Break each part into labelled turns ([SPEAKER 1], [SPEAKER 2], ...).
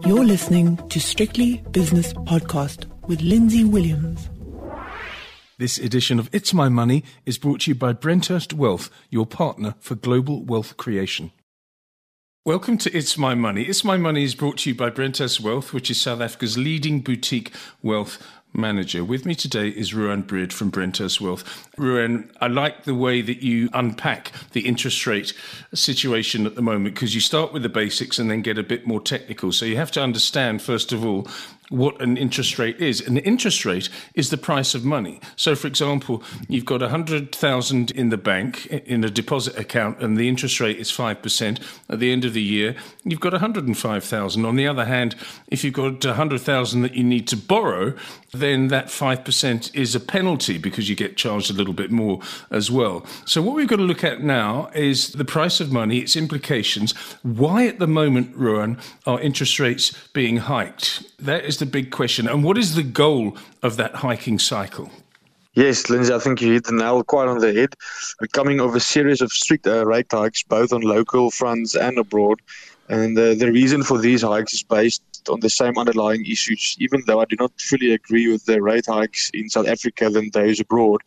[SPEAKER 1] You're listening to Strictly Business Podcast with Lindsay Williams.
[SPEAKER 2] This edition of It's My Money is brought to you by Brenthurst Wealth, your partner for global wealth creation. Welcome to It's My Money. It's My Money is brought to you by Brenthurst Wealth, which is South Africa's leading boutique wealth manager. With me today is Ruan Brid from Brenthurst Wealth. Ruan, I like the way that you unpack the interest rate situation at the moment, because you start with the basics and then get a bit more technical. So you have to understand, first of all, what an interest rate is. An interest rate is the price of money. So, for example, you've got 100,000 in the bank in a deposit account and the interest rate is 5%. At the end of the year, you've got 105,000. On the other hand, if you've got 100,000 that you need to borrow, then that 5% is a penalty because you get charged a little bit more as well. So what we've got to look at now is the price of money, its implications. Why at the moment, Ruan, are interest rates being hiked? That is the big question. And what is the goal of that hiking cycle?
[SPEAKER 3] Yes, Lindsay, I think you hit the nail quite on the head. We're coming of a series of strict rate hikes, both on local fronts and abroad. And the reason for these hikes is based on the same underlying issues, even though I do not fully agree with the rate hikes in South Africa than those abroad.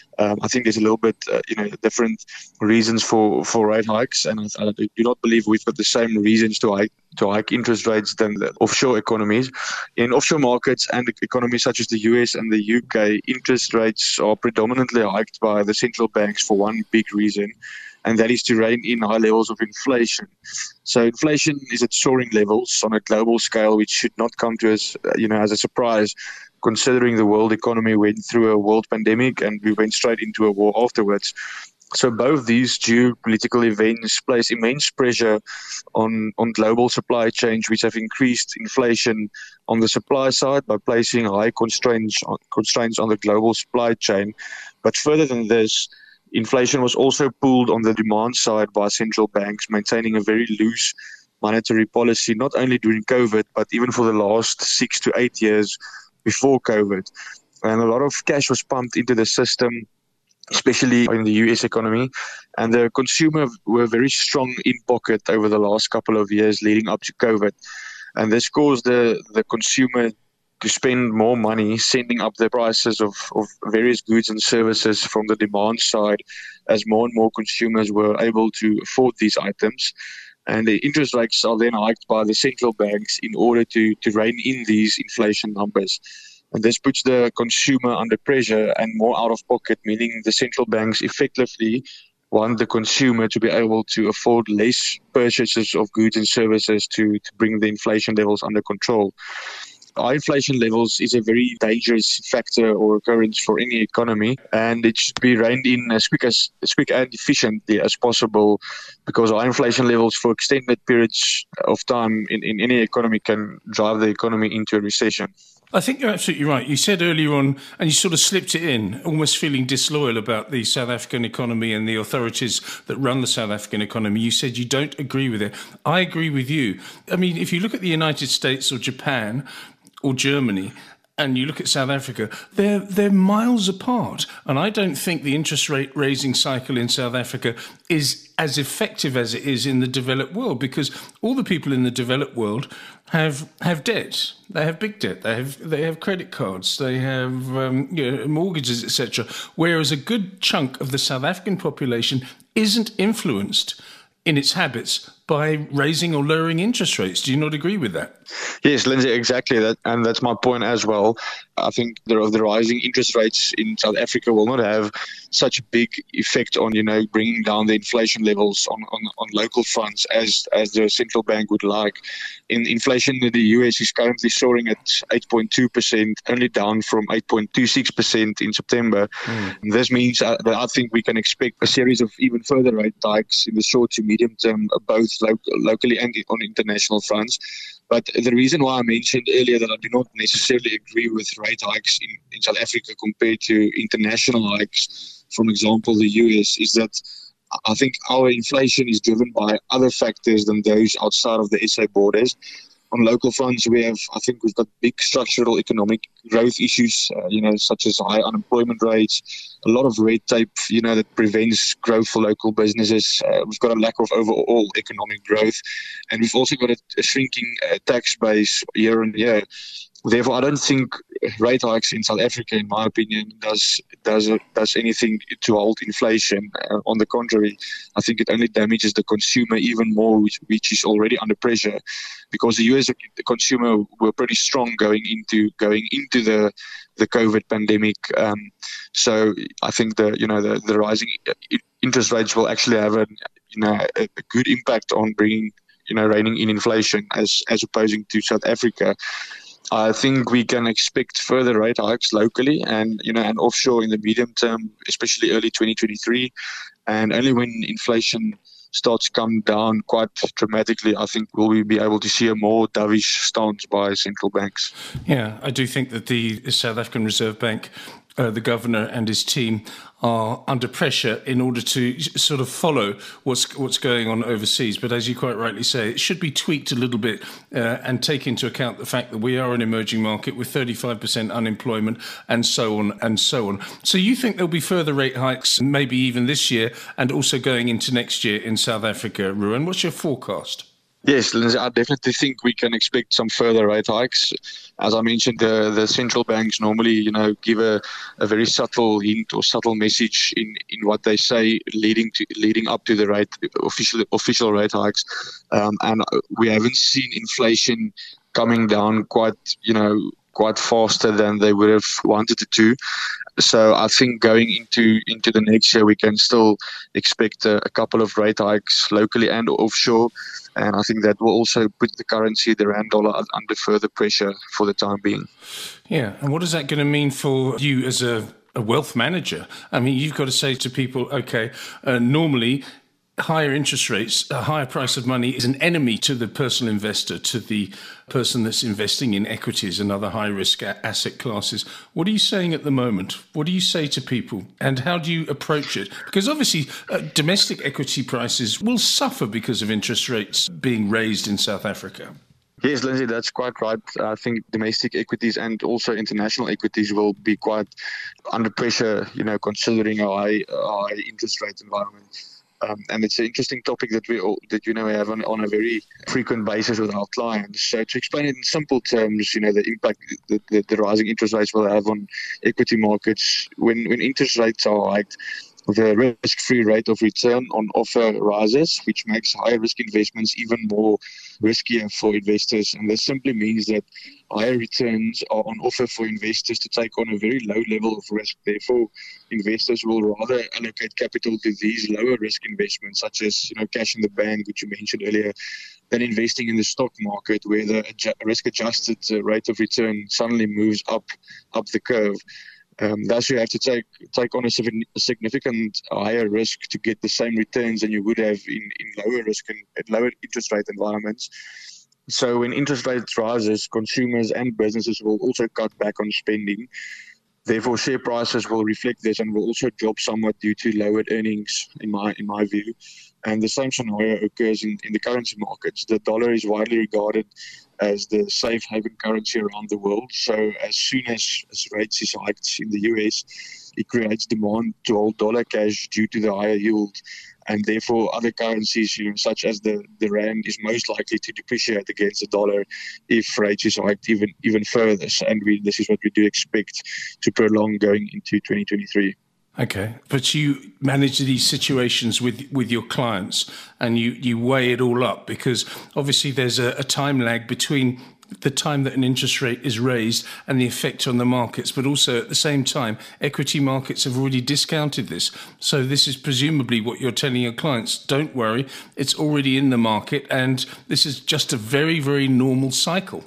[SPEAKER 3] I think there's a little bit, different reasons for rate hikes, and I do not believe we've got the same reasons to hike interest rates than the offshore economies. In offshore markets and economies such as the US and the UK, interest rates are predominantly hiked by the central banks for one big reason, and that is to rein in high levels of inflation. So inflation is at soaring levels on a global scale, which should not come to us, as a surprise, considering the world economy went through a world pandemic and we went straight into a war afterwards. So both these geopolitical events place immense pressure on global supply chains, which have increased inflation on the supply side by placing high constraints on the global supply chain. But further than this, inflation was also pulled on the demand side by central banks, maintaining a very loose monetary policy, not only during COVID, but even for the last 6 to 8 years before COVID. And a lot of cash was pumped into the system, especially in the US economy. And the consumer were very strong in pocket over the last couple of years leading up to COVID. And this caused the consumer to spend more money, sending up the prices of various goods and services from the demand side, as more and more consumers were able to afford these items. And the interest rates are then hiked by the central banks in order to rein in these inflation numbers. And this puts the consumer under pressure and more out of pocket, meaning the central banks effectively want the consumer to be able to afford less purchases of goods and services to bring the inflation levels under control. High inflation levels is a very dangerous factor or occurrence for any economy, and it should be reined in as quick and efficiently as possible, because high inflation levels for extended periods of time in any economy can drive the economy into a recession.
[SPEAKER 2] I think you're absolutely right. You said earlier on, and you sort of slipped it in, almost feeling disloyal about the South African economy and the authorities that run the South African economy. You said you don't agree with it. I agree with you. I mean, if you look at the United States or Japan or Germany, and you look at South Africa, they're miles apart. And I don't think the interest rate raising cycle in South Africa is as effective as it is in the developed world, because all the people in the developed world have debt. They have big debt. They have credit cards. They have mortgages, etc. Whereas a good chunk of the South African population isn't influenced in its habits by raising or lowering interest rates. Do you not agree with that?
[SPEAKER 3] Yes, Lindsay, exactly that, and that's my point as well. I think the rising interest rates in South Africa will not have such a big effect on, bringing down the inflation levels on local fronts as the central bank would like. Inflation in the US is currently soaring at 8.2%, only down from 8.26% in September. And this means that I think we can expect a series of even further rate hikes in the short to medium term, both locally and on international fronts. But the reason why I mentioned earlier that I do not necessarily agree with rate hikes in South Africa compared to international hikes, for example, the US, is that I think our inflation is driven by other factors than those outside of the SA borders. on local fronts, I think we've got big structural economic growth issues, such as high unemployment rates, a lot of red tape, that prevents growth for local businesses. We've got a lack of overall economic growth, and we've also got a shrinking tax base year on year. Therefore, I don't think rate hikes in South Africa, in my opinion, does anything to halt inflation. On the contrary, I think it only damages the consumer even more, which is already under pressure, because the US consumer were pretty strong going into the COVID pandemic. So I think the rising interest rates will actually have a good impact on bringing reining in inflation as opposing to South Africa. I think we can expect further rate hikes locally and offshore in the medium term, especially early 2023. And only when inflation starts to come down quite dramatically, I think we'll be able to see a more dovish stance by central banks.
[SPEAKER 2] Yeah, I do think that the South African Reserve Bank, the governor and his team, are under pressure in order to sort of follow what's going on overseas. But as you quite rightly say, it should be tweaked a little bit and take into account the fact that we are an emerging market with 35% unemployment and so on and so on. So you think there'll be further rate hikes, maybe even this year and also going into next year in South Africa, Ruan? What's your forecast?
[SPEAKER 3] Yes, Lindsay, I definitely think we can expect some further rate hikes. As I mentioned, the central banks normally, give a very subtle hint or subtle message in what they say, leading up to the official rate hikes, and we haven't seen inflation coming down quite faster than they would have wanted it to. So I think going into the next year, we can still expect a couple of rate hikes locally and offshore. And I think that will also put the currency, the rand dollar, under further pressure for the time being.
[SPEAKER 2] Yeah. And what is that going to mean for you as a wealth manager? I mean, you've got to say to people, okay, normally higher interest rates, a higher price of money is an enemy to the personal investor, to the person that's investing in equities and other high-risk asset classes. What are you saying at the moment? What do you say to people? And how do you approach it? Because obviously domestic equity prices will suffer because of interest rates being raised in South Africa.
[SPEAKER 3] Yes, Lindsay, that's quite right. I think domestic equities and also international equities will be quite under pressure, considering a high interest rate environment. And it's an interesting topic that we have on a very frequent basis with our clients. So to explain it in simple terms, the impact the rising interest rates will have on equity markets when interest rates are hiked. The risk-free rate of return on offer rises, which makes high-risk investments even more riskier for investors. And this simply means that higher returns are on offer for investors to take on a very low level of risk. Therefore, investors will rather allocate capital to these lower-risk investments, such as cash in the bank, which you mentioned earlier, than investing in the stock market, where the risk-adjusted rate of return suddenly moves up the curve. Thus, you have to take on a significant higher risk to get the same returns than you would have in lower risk and lower interest rate environments. So when interest rates rises, consumers and businesses will also cut back on spending. Therefore, share prices will reflect this and will also drop somewhat due to lowered earnings, in my view. And the same scenario occurs in the currency markets. The dollar is widely regarded as the safe haven currency around the world. So as soon as rates is hiked in the US, it creates demand to hold dollar cash due to the higher yield. And therefore, other currencies, such as the rand, is most likely to depreciate against the dollar if rates is hiked even further. And this is what we do expect to prolong going into 2023.
[SPEAKER 2] Okay, but you manage these situations with your clients and you weigh it all up, because obviously there's a time lag between the time that an interest rate is raised and the effect on the markets, but also at the same time, equity markets have already discounted this. So this is presumably what you're telling your clients. Don't worry, it's already in the market and this is just a very, very normal cycle.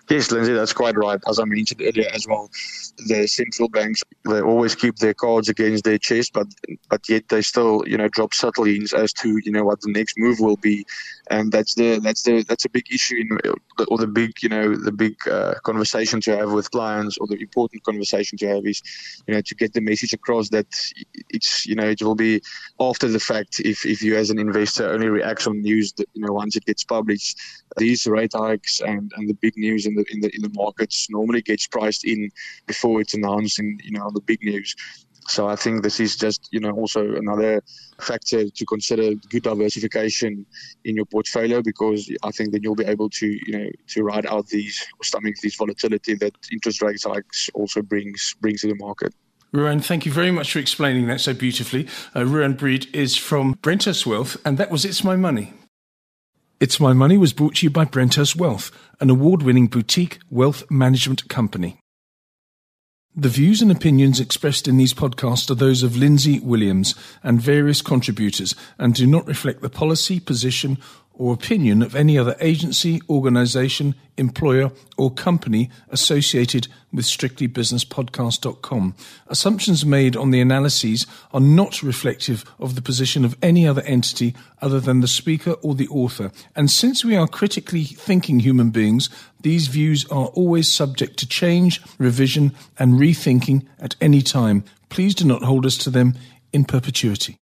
[SPEAKER 3] Yes, Lindsay, that's quite right. As I mentioned earlier as well, the central banks, they always keep their cards against their chest, but yet they still, drop subtle hints as to, what the next move will be, and that's a big issue or the big conversation to have with clients, or the important conversation to have is, to get the message across that it will be after the fact if you as an investor only reacts on news that, once it gets published. These rate hikes and the big news in the markets normally gets priced in before it's announced on the big news. So I think this is just, also another factor to consider, good diversification in your portfolio, because I think then you'll be able to ride out stomach this volatility that interest rate hikes also brings to the market.
[SPEAKER 2] Ruan, thank you very much for explaining that so beautifully. Ruan Breed is from Brenthurst Wealth, and that was It's My Money. It's My Money was brought to you by Brenthurst Wealth, an award-winning boutique wealth management company. The views and opinions expressed in these podcasts are those of Lindsay Williams and various contributors and do not reflect the policy, position, or opinion of any other agency, organisation, employer, or company associated with strictlybusinesspodcast.com. Assumptions made on the analyses are not reflective of the position of any other entity other than the speaker or the author. And since we are critically thinking human beings, these views are always subject to change, revision, and rethinking at any time. Please do not hold us to them in perpetuity.